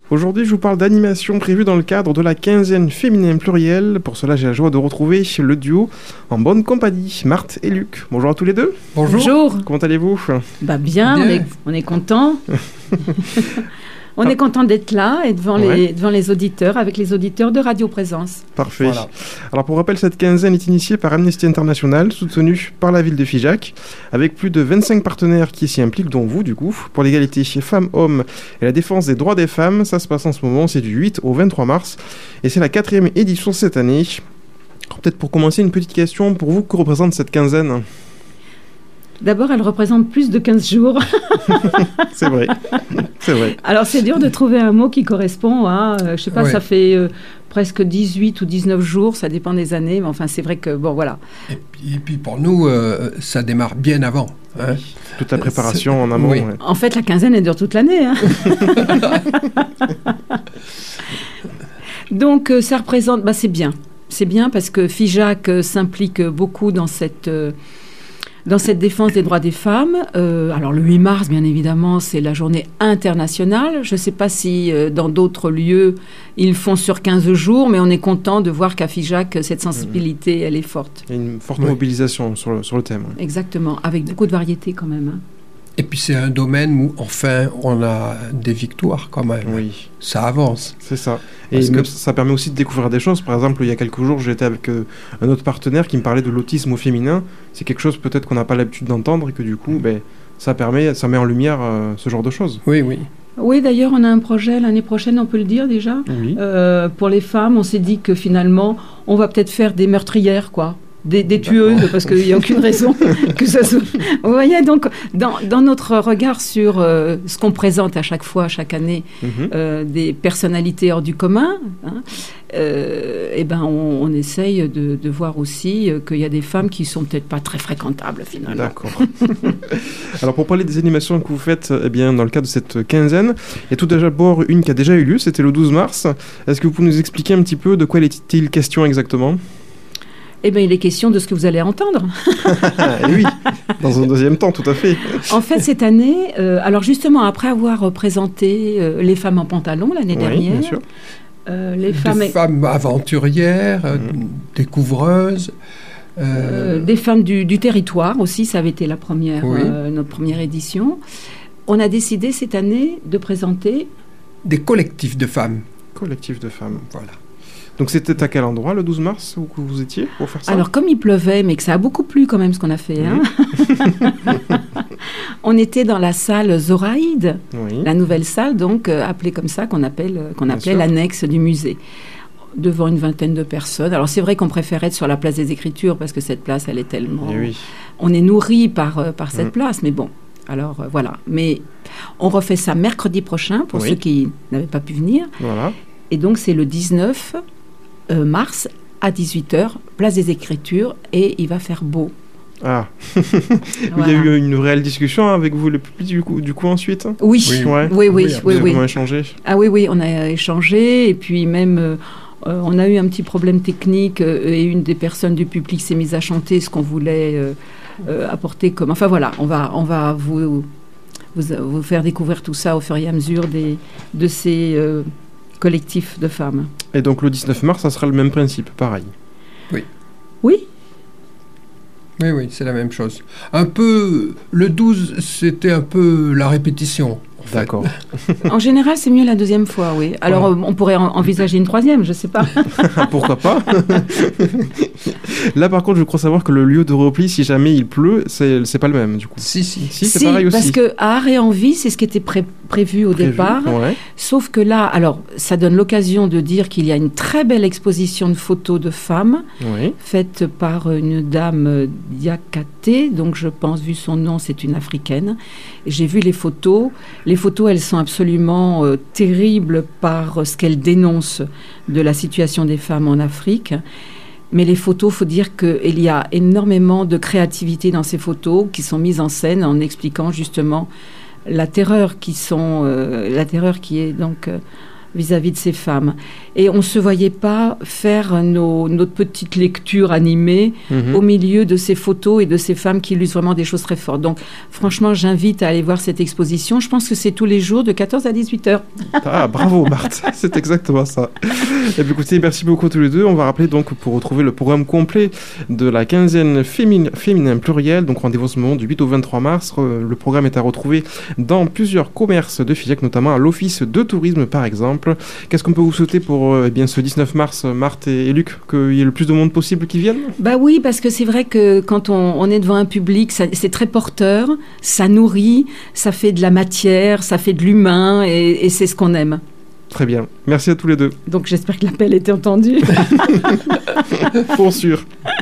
Aujourd'hui, je vous parle d'animation prévue dans le cadre de la quinzaine féminin pluriel. Pour cela, j'ai la joie de retrouver le duo en bonne compagnie, Marthe et Luc. Bonjour à tous les deux. Bonjour. Comment allez-vous ? Bien. On est contents. On est content d'être là et devant les auditeurs, avec les auditeurs de Radio Présence. Parfait. Voilà. Alors pour rappel, cette quinzaine est initiée par Amnesty International, soutenue par la ville de Figeac, avec plus de 25 partenaires qui s'y impliquent, dont vous du coup, pour l'égalité femmes-hommes et la défense des droits des femmes. Ça se passe en ce moment, c'est du 8 au 23 mars, et c'est la 4e édition cette année. Alors, peut-être pour commencer, une petite question pour vous, que représente cette quinzaine ? D'abord, elle représente plus de 15 jours. C'est vrai. Alors, c'est dur de trouver un mot qui correspond à, je sais pas, ça fait presque 18 ou 19 jours, ça dépend des années, mais enfin, c'est vrai que, bon, voilà. Et puis pour nous, ça démarre bien avant. Hein. Toute la préparation en amont. Oui. Ouais. En fait, la quinzaine, elle dure toute l'année. Hein. Donc, ça représente, c'est bien. C'est bien parce que Figeac s'implique beaucoup dans cette défense des droits des femmes. Alors le 8 mars, bien évidemment, c'est la journée internationale. Je ne sais pas si dans d'autres lieux, ils font sur 15 jours, mais on est content de voir qu'à Figeac, cette sensibilité, elle est forte. Il y a une forte mobilisation sur le thème. Ouais. Exactement, avec beaucoup de variété quand même. Hein. Et puis c'est un domaine où, enfin, on a des victoires quand même. Oui. Ça avance. C'est ça. Et ça permet aussi de découvrir des choses. Par exemple, il y a quelques jours, j'étais avec un autre partenaire qui me parlait de l'autisme au féminin. C'est quelque chose peut-être qu'on n'a pas l'habitude d'entendre et que du coup, ça met en lumière ce genre de choses. Oui. Oui, d'ailleurs, on a un projet l'année prochaine, on peut le dire déjà. Oui. Pour les femmes, on s'est dit que finalement, on va peut-être faire des meurtrières, quoi. Des tueuses, parce qu'il n'y a aucune raison que ça soit... Vous voyez, donc, dans notre regard sur ce qu'on présente à chaque fois, chaque année, des personnalités hors du commun, on essaye de voir aussi qu'il y a des femmes qui ne sont peut-être pas très fréquentables, finalement. D'accord. Alors, pour parler des animations que vous faites dans le cadre de cette quinzaine, il y a tout d'abord une qui a déjà eu lieu, c'était le 12 mars. Est-ce que vous pouvez nous expliquer un petit peu de quoi est-il question exactement ? Il est question de ce que vous allez entendre. Oui, dans un deuxième temps, tout à fait. En fait, cette année, alors justement, après avoir présenté les femmes en pantalon l'année dernière, bien sûr. Des femmes aventurières, découvreuses. Des femmes du territoire aussi, ça avait été notre première édition. On a décidé cette année de présenter... Des collectifs de femmes. Collectifs de femmes, voilà. Donc c'était à quel endroit, le 12 mars, où vous étiez pour faire ça ? Alors comme il pleuvait, mais que ça a beaucoup plu quand même ce qu'on a fait. Hein. On était dans la salle Zoraïde, la nouvelle salle, donc appelée comme ça, qu'on appelait l'annexe du musée, devant une vingtaine de personnes. Alors c'est vrai qu'on préférait être sur la place des Écritures, parce que cette place, elle est tellement... On est nourri par cette place, mais bon, alors voilà. Mais on refait ça mercredi prochain, pour ceux qui n'avaient pas pu venir. Voilà. Et donc c'est le 19 mars à 18h, place des Écritures, et il va faire beau. Ah, voilà. Il y a eu une réelle discussion avec vous, le public, du coup ensuite ? Oui. Vous avez échangé ? Ah oui, on a échangé, et puis même, on a eu un petit problème technique, et une des personnes du public s'est mise à chanter ce qu'on voulait apporter comme... Enfin voilà, on va vous faire découvrir tout ça au fur et à mesure de ces... collectif de femmes. Et donc le 19 mars, ça sera le même principe, pareil. Oui, c'est la même chose. Un peu, le 12, c'était un peu la répétition. D'accord. En général, c'est mieux la deuxième fois, oui. Alors, on pourrait envisager une troisième, je ne sais pas. Pourquoi pas ? Là, par contre, je crois savoir que le lieu de repli, si jamais il pleut, c'est pas le même, du coup. Si, c'est pareil aussi. Parce qu'à Arrêt-en-Vie, c'est ce qui était prévu au départ. Ouais. Sauf que là, alors, ça donne l'occasion de dire qu'il y a une très belle exposition de photos de femmes, faite par une dame Diakate, donc je pense, vu son nom, c'est une africaine. J'ai vu les photos. Les photos, elles sont absolument terribles par ce qu'elles dénoncent de la situation des femmes en Afrique. Mais les photos, il faut dire qu'il y a énormément de créativité dans ces photos qui sont mises en scène en expliquant justement la terreur qui est donc vis-à-vis de ces femmes. Et on ne se voyait pas faire notre petite lecture animée au milieu de ces photos et de ces femmes qui illustrent vraiment des choses très fortes. Donc, franchement, j'invite à aller voir cette exposition. Je pense que c'est tous les jours de 14 à 18 heures. Ah, bravo Marthe, c'est exactement ça. Et bien, écoutez, merci beaucoup tous les deux. On va rappeler donc pour retrouver le programme complet de la quinzaine féminin pluriel. Donc, rendez-vous ce moment du 8 au 23 mars. Le programme est à retrouver dans plusieurs commerces de Figeac, notamment à l'Office de tourisme par exemple. Qu'est-ce qu'on peut vous souhaiter pour ce 19 mars, Marthe et Luc, qu'il y ait le plus de monde possible qui viennent? Bah oui, parce que c'est vrai que quand on est devant un public, c'est très porteur, ça nourrit, ça fait de la matière, ça fait de l'humain et c'est ce qu'on aime. Très bien, merci à tous les deux. Donc j'espère que l'appel était entendu. Pour sûr.